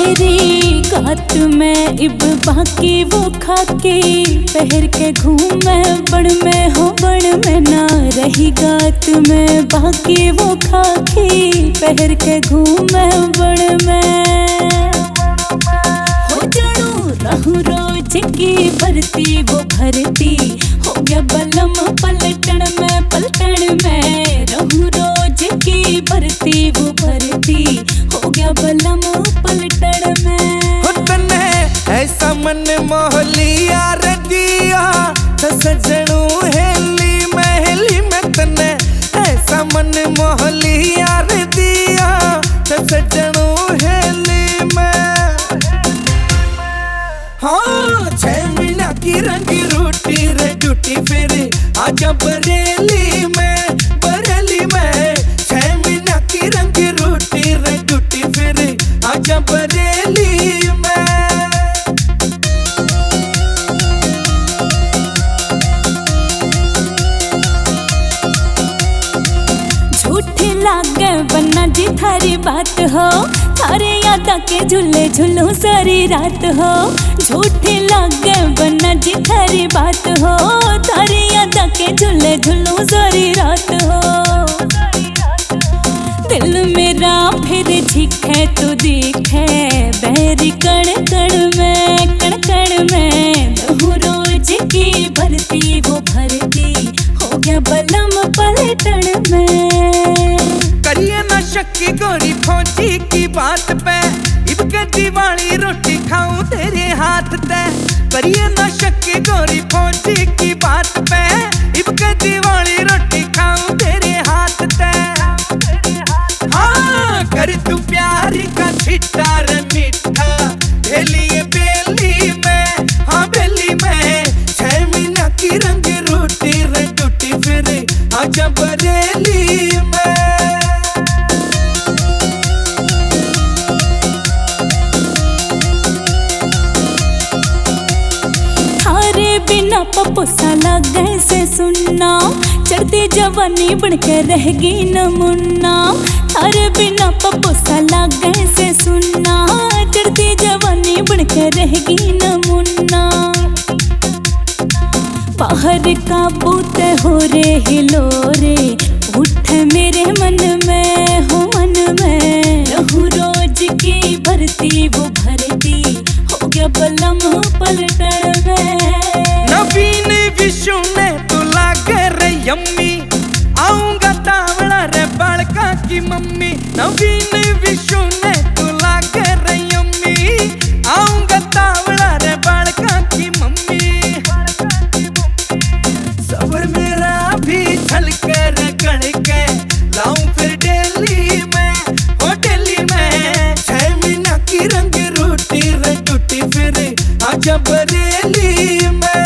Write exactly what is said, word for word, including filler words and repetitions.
तेरी गात में इब बाकी वो खाके पहर के घूमे बड़ में हो बड़ में ना रही गात में बाकी वो खाके पहर के घूमे बड़ में हो जाड़ू रहू रोज की भरती वो भरती हो गया बलम पलटन में पलटन में रहू रोज की भरती वो भरती हो गया बलम पलटन में ऐसा मन मोहलिया रे दिया सजनू हेली महली में तने ऐसा मन मोहलिया रे दिया सजनू हेली में हाँ छह महीना की रंगी रोटी रे ड्यूटी फेरी आजा बरेली में बरेली में छह महीना की रंगी रोटी रे ड्यूटी फेरी आजा बरेली में लागे बन्ना जी थारी बात हो थारे यादा के झूले झूलो सारी रात हो झूठी लागे बन्ना जी थारी बात हो थारे यादा के झूले झूलो सारी रात हो दिल मेरा फिर झिके तू दिखे बहरी कण कण में कण कण में लहू रोज की भरती वो भरती हो गया बलम पलटन में करिए ना शक्की गोरी फौजी की बात पे इब के दीवानी रोटी खाऊं तेरे हाथ ते करिए ना शक्की गोरी फौजी की बात पे इब के दीवानी रोटी खाऊं तेरे हाथ ते हाँ कर तू प्यार का छिट्टा रे मीठा बेली बेली में हाँ बेली में छह महीना की रंग रोटी रे टूटी फिर आजा बरेली में बिना पपोसा लगे से सुनना चढ़ती जवानी बनके रहेगी नमुन्ना थारे बिना पपोसा लगे से सुनना चढ़ती जवानी बनके रहेगी नमुन्ना बाहर का बूते हो रे हिलो रे उठ मेरे मन में हो मन में रहू रोज की भरती वो भरती हो गया बलम पलटन में नवीन विशु ने तो लागे रे यम्मी आऊंगा तावड़ा रे बालका की मम्मी नवीन विशु ने तो लागे रे यम्मी आऊंगा तावड़ा रे बालका की मम्मी सबर मेरा भी छलके रे कणके लाऊं फिर डेली में हो डेली में छह महीना की रंग रोटी रे टूटी फिर आजा बरेली में